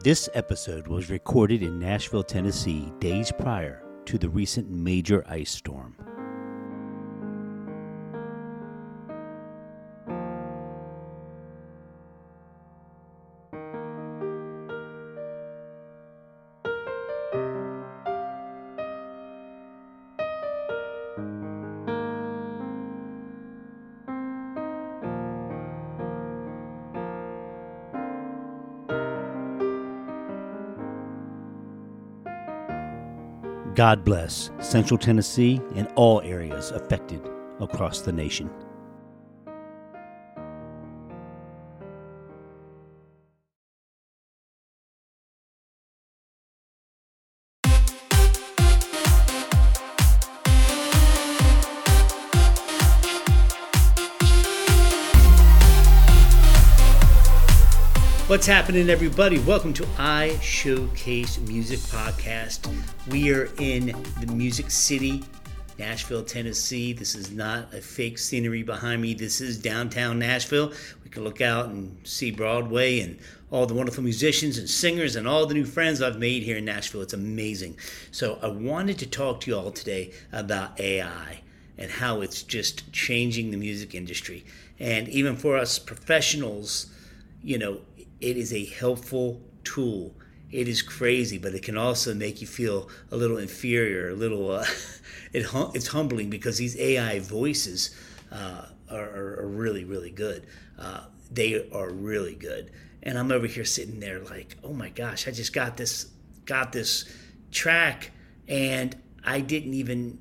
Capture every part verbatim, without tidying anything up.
This episode was recorded in Nashville, Tennessee, days prior to the recent major ice storm. God bless Central Tennessee and all areas affected across the nation. What's happening, everybody? Welcome to I Showcase Music Podcast. We are in the Music City, Nashville, Tennessee. This is not a fake scenery behind me. This is downtown Nashville. We can look out and see Broadway and all the wonderful musicians and singers and all the new friends I've made here in Nashville. It's amazing. So I wanted to talk to you all today about A I and how it's just changing the music industry. And even for us professionals, you know, it is a helpful tool. It is crazy, but it can also make you feel a little inferior, a little, uh, it hum- it's humbling because these A I voices uh, are, are really, really good. Uh, they are really good. And I'm over here sitting there like, oh my gosh, I just got this, got this track and I didn't even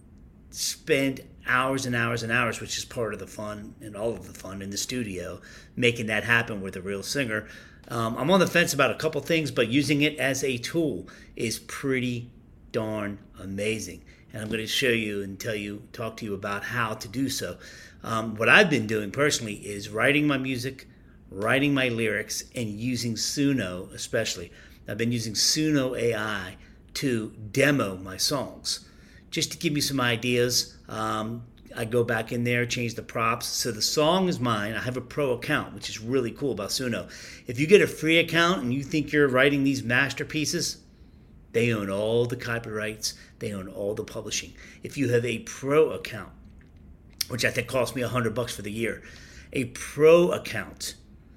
spend hours and hours and hours, which is part of the fun and all of the fun in the studio, making that happen with a real singer. Um, I'm on the fence about a couple things, but using it as a tool is pretty darn amazing. And I'm going to show you and tell you, talk to you about how to do so. Um, what I've been doing personally is writing my music, writing my lyrics, and using Suno especially. I've been using Suno A I to demo my songs, just to give me some ideas. Um, I go back in there, change the props. So the song is mine. I have a pro account, which is really cool about Suno. If you get a free account and you think you're writing these masterpieces, they own all the copyrights. They own all the publishing. If you have a pro account, which I think cost me a hundred bucks for the year, a pro account,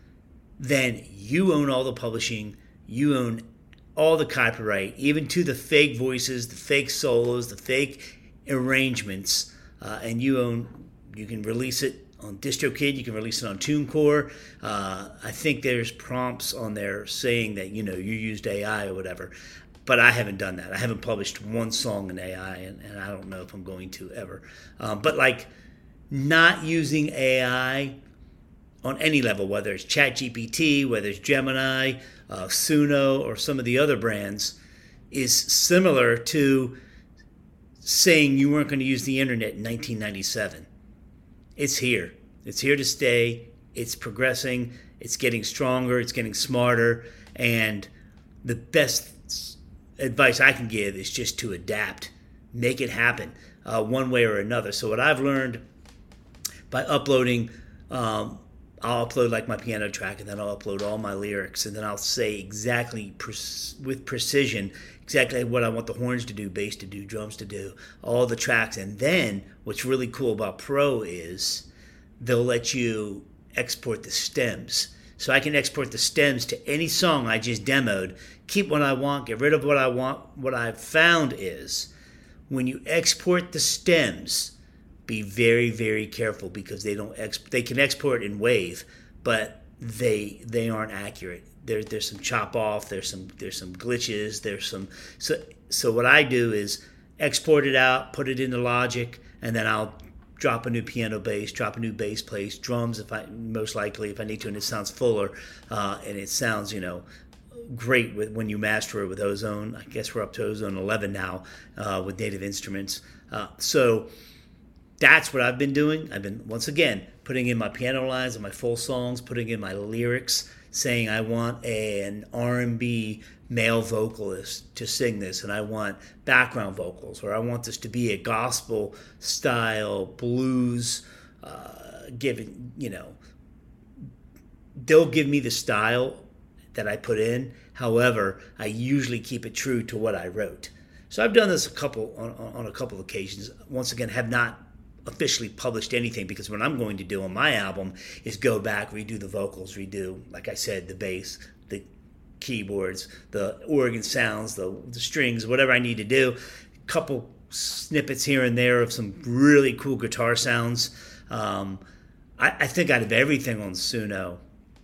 then you own all the publishing. You own all the copyright, even to the fake voices, the fake solos, the fake arrangements, uh, and you own, you can release it on DistroKid, you can release it on TuneCore. Uh, I think there's prompts on there saying that, you know, you used A I or whatever, but I haven't done that. I haven't published one song in A I, and, and I don't know if I'm going to ever. Um, but like not using A I on any level, whether it's ChatGPT, whether it's Gemini, uh, Suno, or some of the other brands, is similar to saying you weren't going to use the internet in nineteen ninety-seven. It's here. It's here to stay. It's progressing. It's getting stronger. It's getting smarter. And the best advice I can give is just to adapt. Make it happen uh, one way or another. So what I've learned by uploading, um, I'll upload like my piano track, and then I'll upload all my lyrics, and then I'll say exactly pre- with precision exactly what I want the horns to do, bass to do, drums to do, all the tracks. And then what's really cool about Pro is they'll let you export the stems. So I can export the stems to any song I just demoed, keep what I want, get rid of what I want. What I've found is when you export the stems, be very, very careful because they don't ex- they can export in WAV, but they they aren't accurate. There, there's some chop off. There's some there's some glitches. There's some so so what I do is export it out, put it into Logic, and then I'll drop a new piano bass, drop a new bass place, drums if I most likely if I need to, and it sounds fuller, uh, and it sounds you know great with when you master it with Ozone. I guess we're up to Ozone eleven now uh, with Native Instruments. Uh, so. That's what I've been doing. I've been, once again, putting in my piano lines and my full songs, putting in my lyrics, saying I want a, an R and B male vocalist to sing this, and I want background vocals, or I want this to be a gospel-style blues, uh, giving, you know, they'll give me the style that I put in. However, I usually keep it true to what I wrote. So I've done this a couple on, on a couple of occasions. Once again, have not officially published anything, because what I'm going to do on my album is go back, redo the vocals, redo, like I said, the bass, the keyboards, the organ sounds, the, the strings, whatever I need to do. A couple snippets here and there of some really cool guitar sounds. Um, I, I think out of everything on Suno,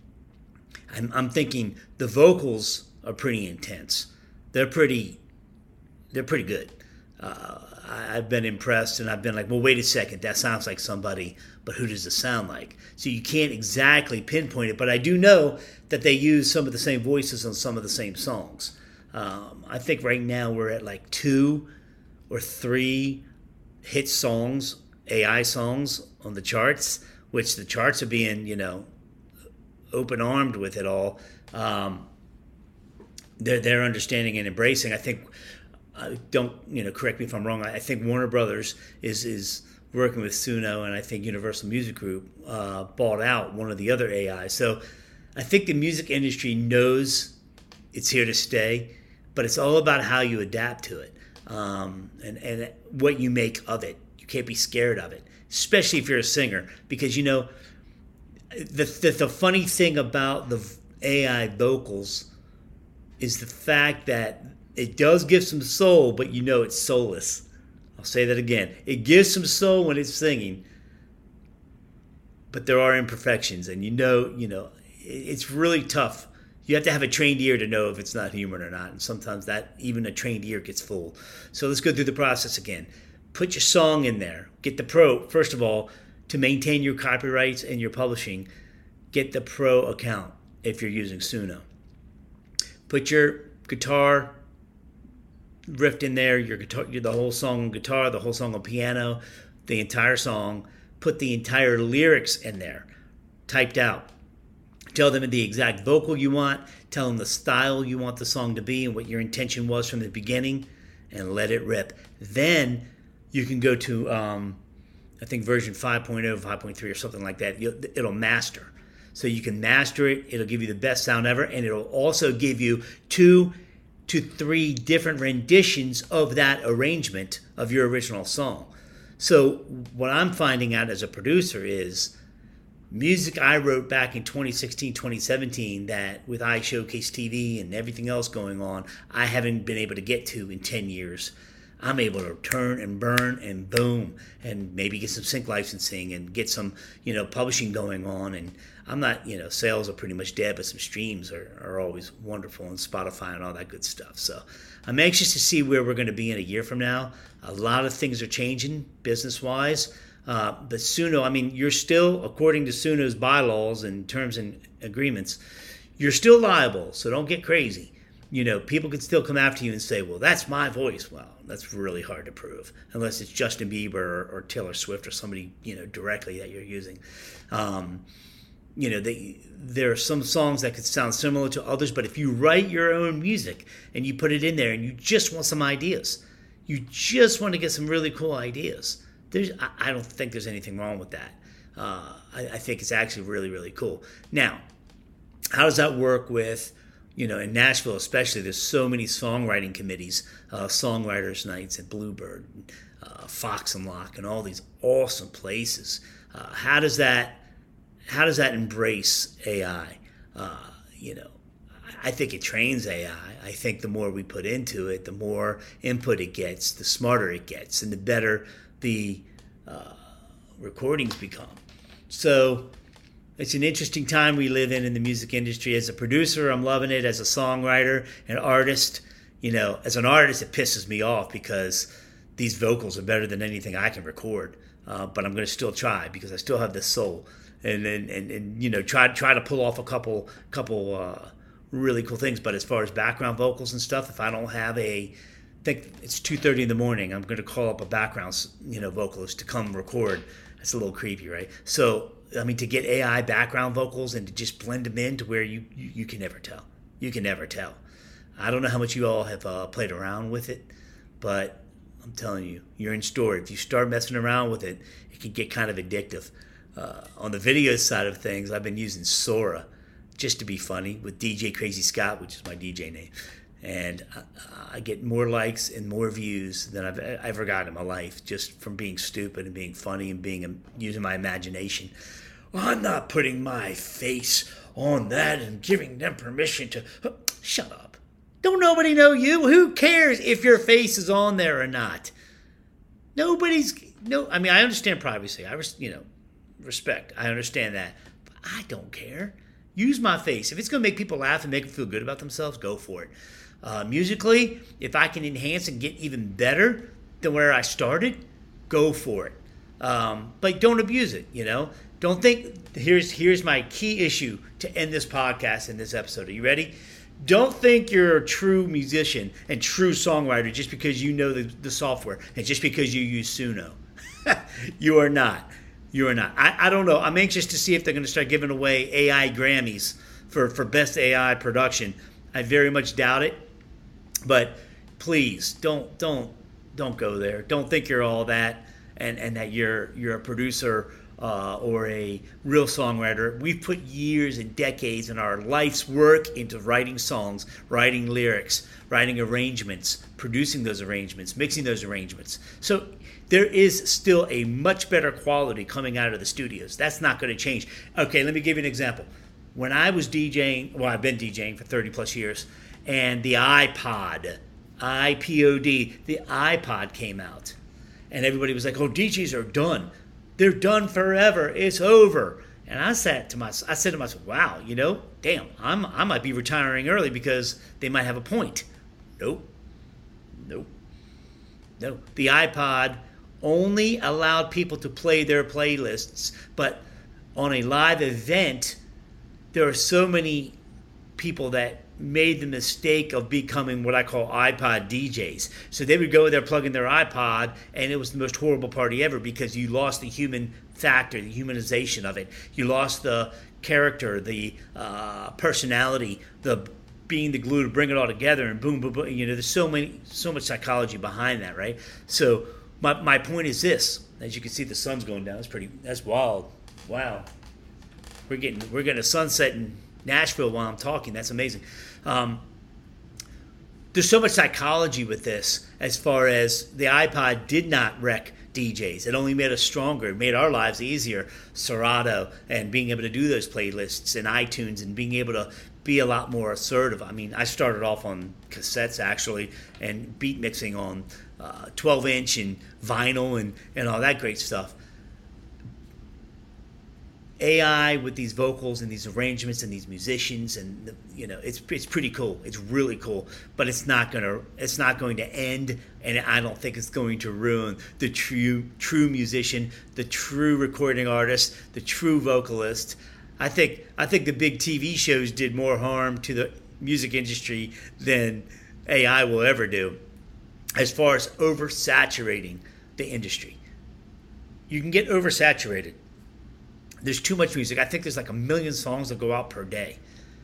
I'm, I'm thinking the vocals are pretty intense. They're pretty, they're pretty good. Uh, I've been impressed, and I've been like, well, wait a second, that sounds like somebody, but who does it sound like? So you can't exactly pinpoint it, but I do know that they use some of the same voices on some of the same songs. Um, I think right now we're at like two or three hit songs, A I songs on the charts, which the charts are being, you know, open-armed with it all. Um, they're, they're understanding and embracing. I think... I don't, you know, correct me if I'm wrong. I think Warner Brothers is is working with Suno, and I think Universal Music Group uh, bought out one of the other A Is. So I think the music industry knows it's here to stay, but it's all about how you adapt to it, um, and, and what you make of it. You can't be scared of it, especially if you're a singer, because, you know, the, the, the funny thing about the A I vocals is the fact that it does give some soul, but you know it's soulless. I'll say that again. It gives some soul when it's singing, but there are imperfections, and you know, you know, it's really tough. You have to have a trained ear to know if it's not human or not, and sometimes that even a trained ear gets fooled. So let's go through the process again. Put your song in there. Get the pro. First of all, to maintain your copyrights and your publishing, get the pro account if you're using Suno. Put your guitar riff in there, your guitar, the whole song on guitar, the whole song on piano, the entire song. Put the entire lyrics in there, typed out. Tell them the exact vocal you want. Tell them the style you want the song to be and what your intention was from the beginning, and let it rip. Then you can go to, um, I think, version five point oh, five point three or something like that. You'll, it'll master. So you can master it. It'll give you the best sound ever, and it'll also give you two to three different renditions of that arrangement of your original song. So what I'm finding out as a producer is music I wrote back in twenty sixteen, twenty seventeen that with iShowcase T V and everything else going on, I haven't been able to get to in ten years. I'm able to turn and burn and boom, and maybe get some sync licensing and get some, you know, publishing going on. And I'm not, you know, sales are pretty much dead, but some streams are, are always wonderful, and Spotify and all that good stuff. So I'm anxious to see where we're going to be in a year from now. A lot of things are changing business-wise. Uh, but Suno, I mean, you're still, according to Suno's bylaws and terms and agreements, you're still liable, so don't get crazy. You know, people can still come after you and say, well, that's my voice. Well, that's really hard to prove, unless it's Justin Bieber or, or Taylor Swift or somebody, you know, directly that you're using. Um, you know, they, there are some songs that could sound similar to others, but if you write your own music and you put it in there and you just want some ideas, you just want to get some really cool ideas, there's, I, I don't think there's anything wrong with that. Uh, I, I think it's actually really, really cool. Now, how does that work with, you know, in Nashville especially, there's so many songwriting committees, uh, songwriters nights at Bluebird, uh, Fox and Lock, and all these awesome places. Uh, how does that, how does that embrace A I? Uh, you know, I think it trains A I. I think the more we put into it, the more input it gets, the smarter it gets, and the better the uh, recordings become. So it's an interesting time we live in in the music industry. As a producer, I'm loving it. As a songwriter, an artist, you know, as an artist, it pisses me off because these vocals are better than anything I can record. Uh, but I'm going to still try because I still have this soul, and and, and, and you know, try try to pull off a couple couple uh, really cool things. But as far as background vocals and stuff, if I don't have a, I think it's two thirty in the morning, I'm going to call up a background, you know, vocalist to come record. That's a little creepy, right? So, I mean, to get A I background vocals and to just blend them in to where you, you, you can never tell. You can never tell. I don't know how much you all have uh, played around with it, but I'm telling you, you're in store. If you start messing around with it, it can get kind of addictive. Uh, on the video side of things, I've been using Sora just to be funny with D J Crazy Scott, which is my D J name. And I, I get more likes and more views than I've ever gotten in my life just from being stupid and being funny and being using my imagination. Well, I'm not putting my face on that and giving them permission to... Shut up. Don't nobody know you? Who cares if your face is on there or not? Nobody's... No, I mean, I understand privacy. I, you know, respect. I understand that. But I don't care. Use my face. If it's going to make people laugh and make them feel good about themselves, go for it. Uh, musically, if I can enhance and get even better than where I started, go for it. Um, but don't abuse it, you know? Don't think, here's here's my key issue to end this podcast and this episode. Are you ready? Don't think you're a true musician and true songwriter just because you know the, the software and just because you use Suno. You are not. You are not. I, I don't know. I'm anxious to see if they're going to start giving away A I Grammys for, for best A I production. I very much doubt it. But please don't don't don't go there. Don't think you're all that and, and that you're you're a producer uh, or a real songwriter. We've put years and decades in our life's work into writing songs, writing lyrics, writing arrangements, producing those arrangements, mixing those arrangements. So there is still a much better quality coming out of the studios. That's not going to change. Okay, let me give you an example. When I was DJing, well, I've been DJing for thirty plus years, and the iPod, I P O D, the iPod came out. And everybody was like, oh, D Js are done. They're done forever. It's over. And I sat to myself, I said to myself, wow, you know, damn, I'm, I might be retiring early because they might have a point. Nope. Nope. No. The iPod only allowed people to play their playlists, but on a live event, there are so many people that made the mistake of becoming what I call iPod D Js. So they would go there, plug in their iPod, and it was the most horrible party ever because you lost the human factor, the humanization of it. You lost the character, the uh, personality, the being the glue to bring it all together, and boom, boom, boom. You know, there's so many, so much psychology behind that, right? So my my point is this: as you can see, the sun's going down. It's pretty. That's wild. Wow. We're getting we're getting a sunset in Nashville while I'm talking. That's amazing. Um, there's so much psychology with this as far as the iPod did not wreck D Js. It only made us stronger. It made our lives easier. Serato and being able to do those playlists and iTunes and being able to be a lot more assertive. I mean, I started off on cassettes actually and beat mixing on uh, twelve inch and vinyl and, and all that great stuff. A I with these vocals and these arrangements and these musicians and you know it's it's pretty cool. It's really cool, but it's not gonna it's not going to end, and I don't think it's going to ruin the true true musician, the true recording artist, the true vocalist. I think I think the big T V shows did more harm to the music industry than A I will ever do, as far as oversaturating the industry. You can get oversaturated. There's too much music. I think there's like a million songs that go out per day.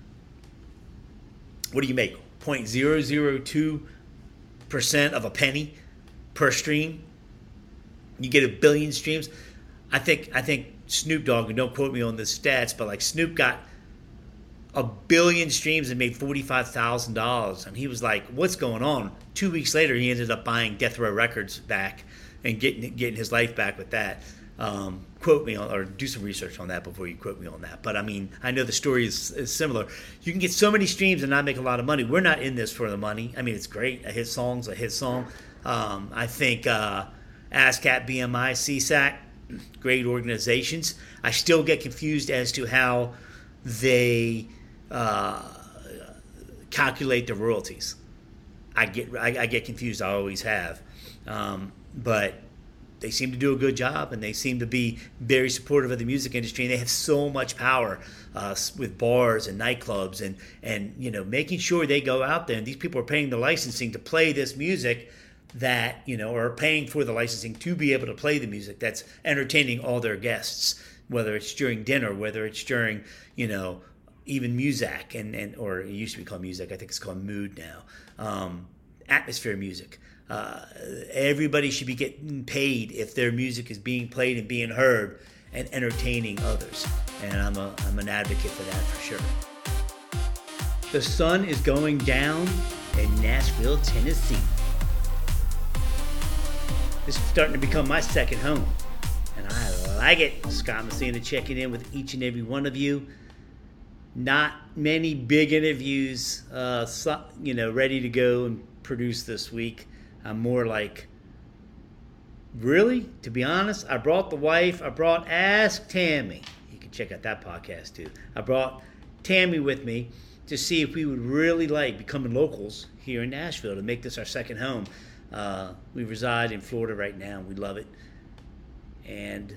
What do you make? zero point zero zero two percent of a penny per stream. You get a billion streams. I think I think Snoop Dogg, and don't quote me on the stats, but like Snoop got a billion streams and made forty-five thousand dollars. And he was like, what's going on? Two weeks later, he ended up buying Death Row Records back and getting getting his life back with that. Um, quote me on, or do some research on that before you quote me on that. But I mean, I know the story is, is similar. You can get so many streams and not make a lot of money. We're not in this for the money. I mean, it's great. A hit song's a hit song. Um, I think uh, ASCAP, B M I, C S A C, great organizations. I still get confused as to how they uh, calculate the royalties. I get I, I get confused. I always have. Um, but they seem to do a good job, and they seem to be very supportive of the music industry, and they have so much power uh, with bars and nightclubs and, and, you know, making sure they go out there, and these people are paying the licensing to play this music that, you know, are paying for the licensing to be able to play the music that's entertaining all their guests, whether it's during dinner, whether it's during, you know, even Muzak, and, and or it used to be called Muzak, I think it's called Mood now, um, atmosphere music. Uh, everybody should be getting paid if their music is being played and being heard and entertaining others. And I'm a I'm an advocate for that for sure. The sun is going down in Nashville, Tennessee. This is starting to become my second home, and I like it. Scott Messina checking in with each and every one of you. Not many big interviews, uh, you know, ready to go and produce this week. I'm more like, really? To be honest, I brought the wife. I brought Ask Tammy. You can check out that podcast too. I brought Tammy with me to see if we would really like becoming locals here in Nashville, to make this our second home. Uh, we reside in Florida right now. We love it. And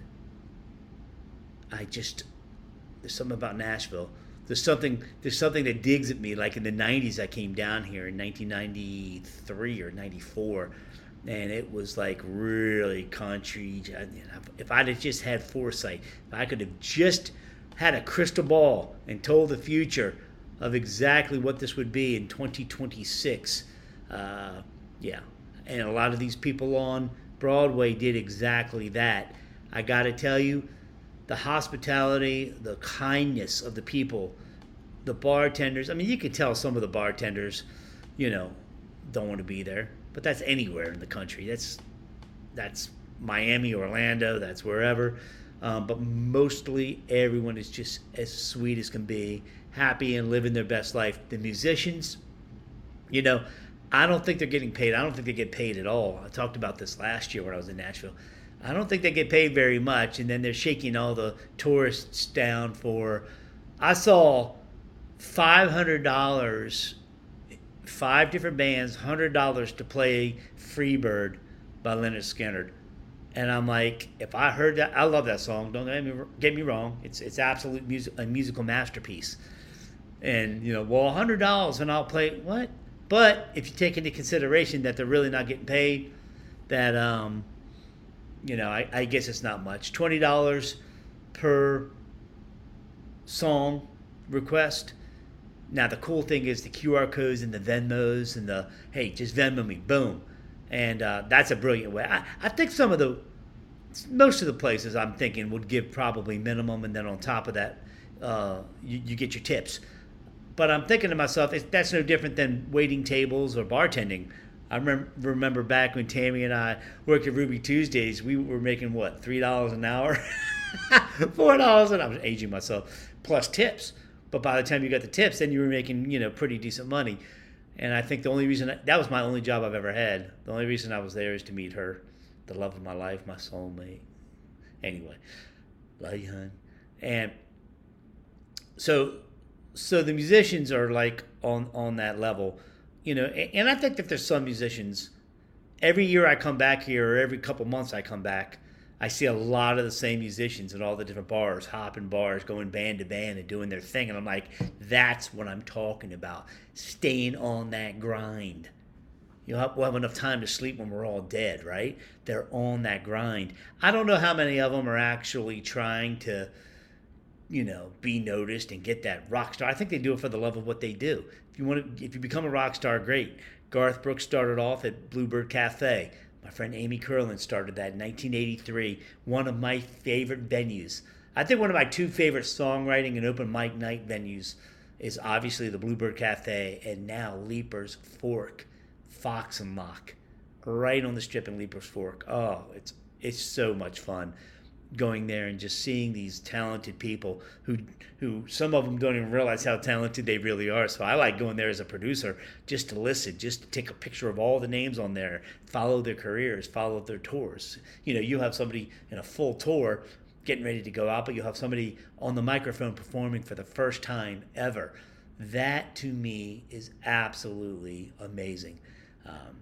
I just, there's something about Nashville. There's something there's something that digs at me. Like in the nineties, I came down here in nineteen ninety-three or ninety-four, and it was like really country. If I'd have just had foresight, if I could have just had a crystal ball and told the future of exactly what this would be in twenty twenty-six. Uh, yeah. And a lot of these people on Broadway did exactly that. I got to tell you, the hospitality, the kindness of the people, the bartenders. I mean, you could tell some of the bartenders, you know, don't want to be there. But that's anywhere in the country. That's that's Miami, Orlando, that's wherever. Um, but mostly everyone is just as sweet as can be, happy and living their best life. The musicians, you know, I don't think they're getting paid. I don't think they get paid at all. I talked about this last year when I was in Nashville. I don't think they get paid very much, and then they're shaking all the tourists down for, I saw five hundred dollars, five different bands, one hundred dollars to play Freebird by Lynyrd Skynyrd. And I'm like, if I heard that, I love that song. Don't get me, get me wrong. It's it's absolute music, a musical masterpiece. And, you know, well, one hundred dollars and I'll play, what? But if you take into consideration that they're really not getting paid, that, um, you know, I, I guess it's not much. twenty dollars per song request. Now, the cool thing is the Q R codes and the Venmos and the, hey, just Venmo me, boom. And uh, that's a brilliant way. I, I think some of the, most of the places I'm thinking would give probably minimum, and then on top of that, uh, you, you get your tips. But I'm thinking to myself, it's, that's no different than waiting tables or bartending. I remember, remember back when Tammy and I worked at Ruby Tuesdays, we were making, what, three dollars an hour? four dollars an hour. I was aging myself, plus tips. But by the time you got the tips, then you were making, you know, pretty decent money. And I think the only reason, I, that was my only job I've ever had. The only reason I was there is to meet her, the love of my life, my soulmate. Anyway, love you, hon. And so, so the musicians are like on, on that level, you know. And, and I think that there's some musicians, every year I come back here, or every couple months I come back, I see a lot of the same musicians in all the different bars, hopping bars, going band to band and doing their thing. And I'm like, that's what I'm talking about. Staying on that grind. You'll have, we'll have enough time to sleep when we're all dead, right? They're on that grind. I don't know how many of them are actually trying to, you know, be noticed and get that rock star. I think they do it for the love of what they do. If you want to, if you become a rock star, great. Garth Brooks started off at Bluebird Cafe. My friend Amy Curlin started that in nineteen eighty-three, one of my favorite venues. I think one of my two favorite songwriting and open mic night venues is obviously the Bluebird Cafe, and now Leaper's Fork, Fox and Lock, right on the strip in Leaper's Fork. Oh, it's it's so much fun going there and just seeing these talented people who who some of them don't even realize how talented they really are. So I like going there as a producer just to listen, just to take a picture of all the names on there, follow their careers, follow their tours. You know, you have somebody in a full tour getting ready to go out, but you'll have somebody on the microphone performing for the first time ever. That to me is absolutely amazing. Um,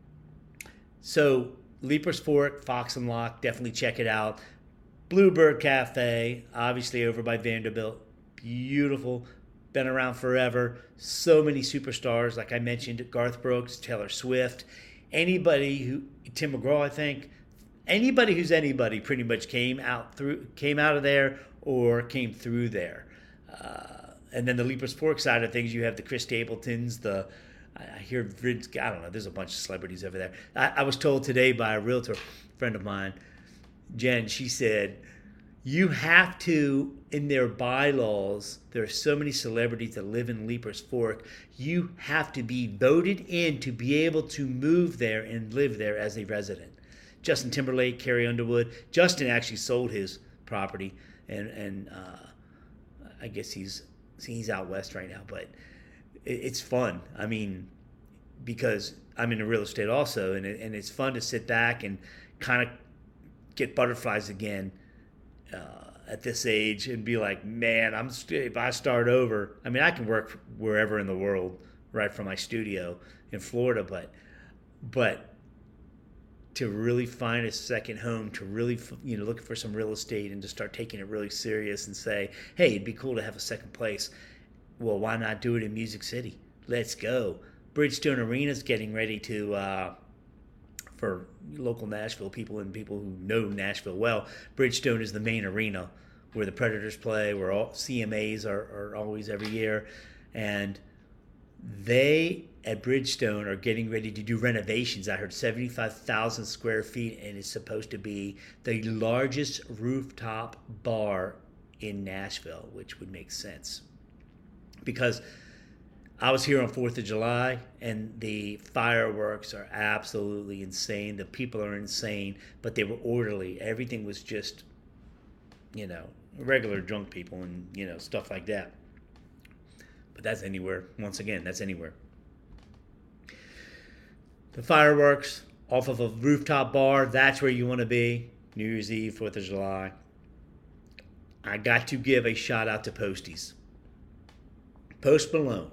so Leaper's Fork, Fox and Lock, definitely check it out. Bluebird Cafe, obviously over by Vanderbilt. Beautiful. Been around forever. So many superstars, like I mentioned, Garth Brooks, Taylor Swift. Anybody who, Tim McGraw, I think. Anybody who's anybody pretty much came out through, came out of there or came through there. Uh, and then the Leaper's Fork side of things, you have the Chris Stapletons, the, I hear, I don't know, there's a bunch of celebrities over there. I, I was told today by a realtor friend of mine, Jen, she said, You have to, in their bylaws, there are so many celebrities that live in Leapers Fork. You have to be voted in to be able to move there and live there as a resident. Justin Timberlake, Carrie Underwood. Justin actually sold his property, and and uh, I guess he's he's out west right now. But it, it's fun. I mean, because I'm in real estate also, and it, and it's fun to sit back and kind of get butterflies again. Uh, at this age and be like, man, I'm if I start over, I mean, I can work wherever in the world, right from my studio in Florida, but but to really find a second home, to really, you know, look for some real estate and to start taking it really serious and say, hey, it'd be cool to have a second place. Well, why not do it in Music City? Let's go. Bridgestone Arena's getting ready to. Uh, For local Nashville people and people who know Nashville well, Bridgestone is the main arena where the Predators play, where all C M As are, are always every year. And they, at Bridgestone, are getting ready to do renovations. I heard seventy-five thousand square feet, and it's supposed to be the largest rooftop bar in Nashville, which would make sense. Because I was here on fourth of July, and the fireworks are absolutely insane. The people are insane, but they were orderly. Everything was just, you know, regular drunk people and, you know, stuff like that. But that's anywhere. Once again, that's anywhere. The fireworks off of a rooftop bar, that's where you want to be. New Year's Eve, fourth of July. I got to give a shout out to Posties. Post Malone.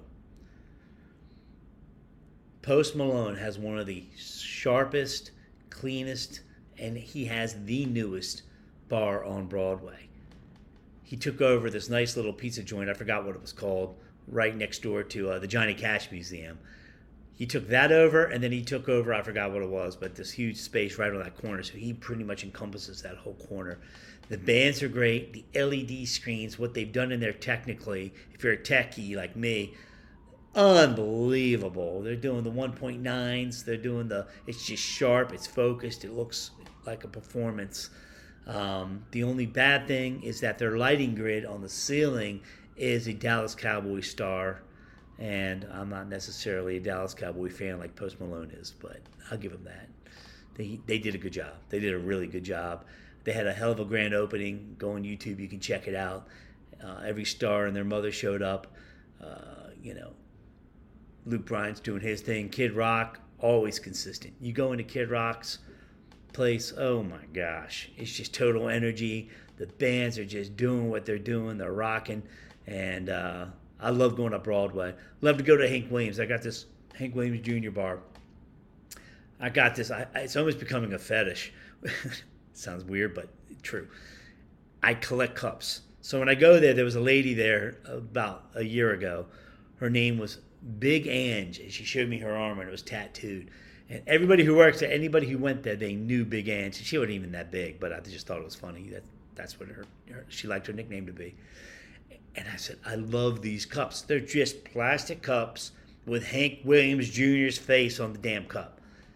Post Malone has one of the sharpest, cleanest, and he has the newest bar on Broadway. He took over this nice little pizza joint, I forgot what it was called, right next door to uh, the Johnny Cash Museum. He took that over, and then he took over, I forgot what it was, but this huge space right on that corner, so he pretty much encompasses that whole corner. The bands are great, the L E D screens, what they've done in there technically, if you're a techie like me, unbelievable. They're doing the one point nines. They're doing the, it's just sharp. It's focused. It looks like a performance. Um, the only bad thing is that their lighting grid on the ceiling is a Dallas Cowboy star. And I'm not necessarily a Dallas Cowboy fan like Post Malone is, but I'll give them that. They, they did a good job. They did a really good job. They had a hell of a grand opening. Go on YouTube. You can check it out. Uh, every star and their mother showed up. Uh, you know, Luke Bryan's doing his thing. Kid Rock, always consistent. You go into Kid Rock's place, oh my gosh. It's just total energy. The bands are just doing what they're doing. They're rocking. And uh, I love going up Broadway. Love to go to Hank Williams. I got this Hank Williams Junior bar. I got this. I, it's almost becoming a fetish. Sounds weird, but true. I collect cups. So when I go there, there was a lady there about a year ago. Her name was Big Ange, and she showed me her arm, and it was tattooed. And everybody who works there, anybody who went there, they knew Big Ange. She wasn't even that big, but I just thought it was funny. That that's what her, her she liked her nickname to be. And I said, I love these cups. They're just plastic cups with Hank Williams Junior's face on the damn cup.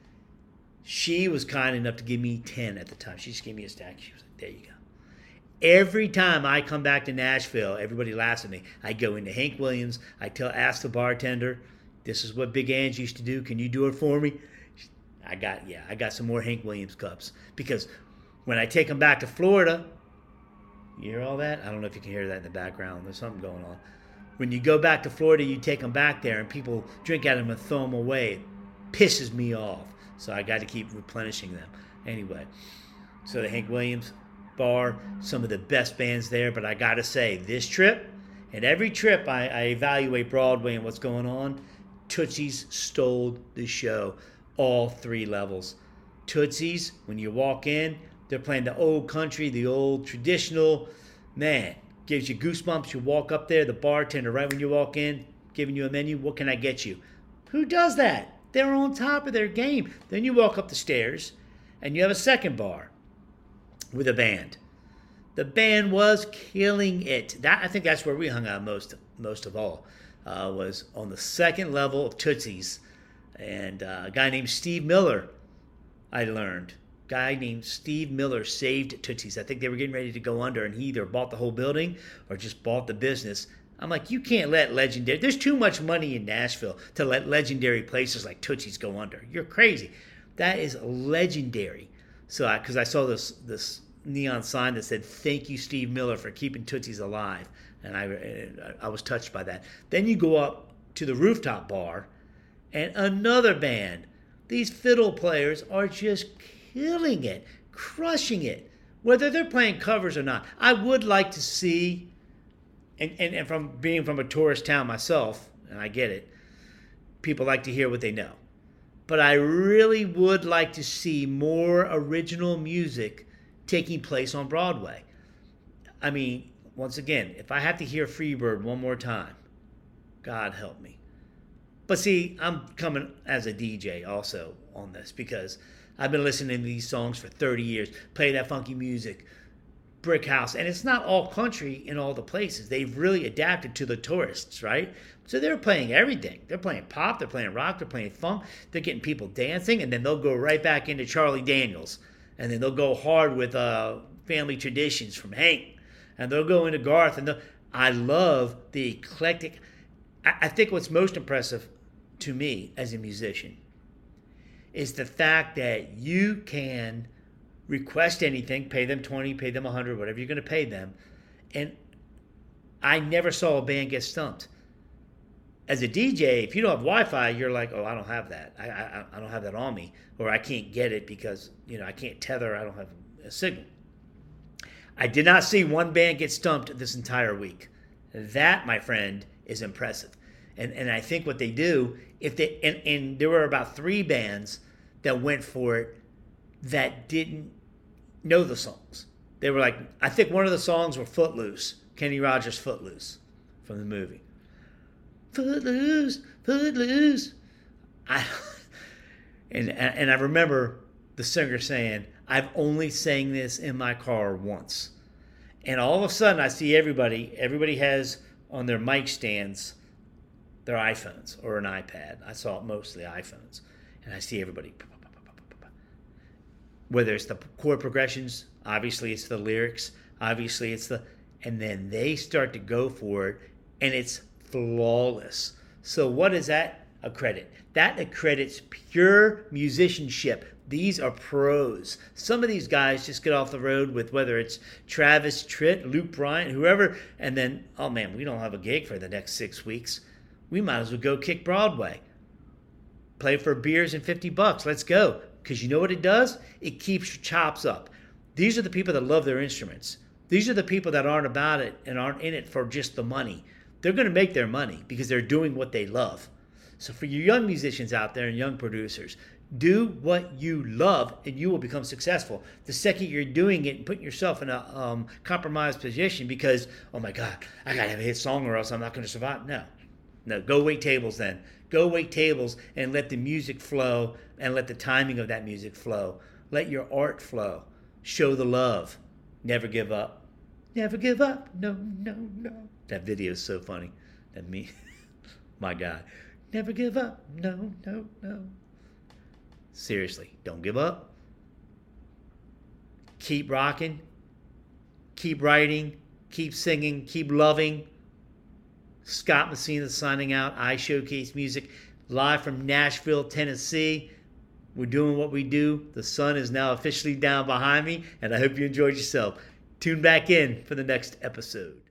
She was kind enough to give me ten at the time. She just gave me a stack. She was like, there you go. Every time I come back to Nashville, everybody laughs at me. I go into Hank Williams. I tell, ask the bartender, this is what Big Ange used to do. Can you do it for me? I got, yeah, I got some more Hank Williams cups. Because when I take them back to Florida, you hear all that? I don't know if you can hear that in the background. There's something going on. When you go back to Florida, you take them back there, and people drink out of them and throw them away. It pisses me off. So I got to keep replenishing them. Anyway, so the Hank Williams bar, some of the best bands there, but I gotta say, this trip, and every trip I, I evaluate Broadway and what's going on, Tootsie's stole the show, all three levels. Tootsie's, when you walk in, they're playing the old country, the old traditional, man, gives you goosebumps. You walk up there, the bartender, right when you walk in, giving you a menu, what can I get you? Who does that? They're on top of their game. Then you walk up the stairs, and you have a second bar with a band. The band was killing it. That I think that's where we hung out most most of all, uh, was on the second level of Tootsie's. And uh, a guy named Steve Miller, I learned, guy named Steve Miller saved Tootsie's. I think they were getting ready to go under, and he either bought the whole building or just bought the business. I'm like, you can't let legendary. There's too much money in Nashville to let legendary places like Tootsie's go under. You're crazy. That is legendary. So, because I, I saw this this neon sign that said, "Thank you, Steve Miller, for keeping Tootsie's alive," and I I was touched by that. Then you go up to the rooftop bar, and another band. These fiddle players are just killing it, crushing it, whether they're playing covers or not. I would like to see, and, and, and from being from a tourist town myself, and I get it, people like to hear what they know. But I really would like to see more original music taking place on Broadway. I mean, once again, if I have to hear Freebird one more time, God help me. But see, I'm coming as a D J also on this because I've been listening to these songs for thirty years, play that funky music, Brick House, and it's not all country in all the places. They've really adapted to the tourists, right? So they're playing everything. They're playing pop, they're playing rock, they're playing funk, they're getting people dancing, and then they'll go right back into Charlie Daniels, and then they'll go hard with uh, Family Traditions from Hank, and they'll go into Garth, and I love the eclectic. I, I think what's most impressive to me as a musician is the fact that you can request anything, pay them twenty, pay them one hundred, whatever you're going to pay them. And I never saw a band get stumped. As a D J, if you don't have Wi-Fi, you're like, oh, I don't have that. I, I I don't have that on me, or I can't get it because, you know, I can't tether. I don't have a signal. I did not see one band get stumped this entire week. That, my friend, is impressive. And and I think what they do, if they and, and there were about three bands that went for it that didn't know the songs. They were like, I think one of the songs were Footloose, Kenny Rogers' Footloose from the movie. Footloose, Footloose. I and and I remember the singer saying, I've only sang this in my car once. And all of a sudden I see everybody, everybody has on their mic stands their iPhones or an iPad. I saw it mostly iPhones. And I see everybody, whether it's the chord progressions, obviously it's the lyrics, obviously it's the, and then they start to go for it, and it's flawless. So what does that accredit? That accredits pure musicianship. These are pros. Some of these guys just get off the road with whether it's Travis Tritt, Luke Bryan, whoever, and then, oh man, we don't have a gig for the next six weeks. We might as well go kick Broadway. Play for beers and fifty bucks. Let's go. Because you know what it does? It keeps your chops up. These are the people that love their instruments. These are the people that aren't about it and aren't in it for just the money. They're going to make their money because they're doing what they love. So for you young musicians out there and young producers, do what you love and you will become successful. The second you're doing it and putting yourself in a um, compromised position because, oh my God, I got to have a hit song or else I'm not going to survive. No. No, go wait tables then. Go wait tables and let the music flow and let the timing of that music flow. Let your art flow. Show the love. Never give up. Never give up. No, no, no. That video is so funny. That me, my God. Never give up. No, no, no. Seriously, don't give up. Keep rocking. Keep writing. Keep singing. Keep loving. Scott Messina signing out. I Showcase Music, live from Nashville, Tennessee. We're doing what we do. The sun is now officially down behind me, and I hope you enjoyed yourself. Tune back in for the next episode.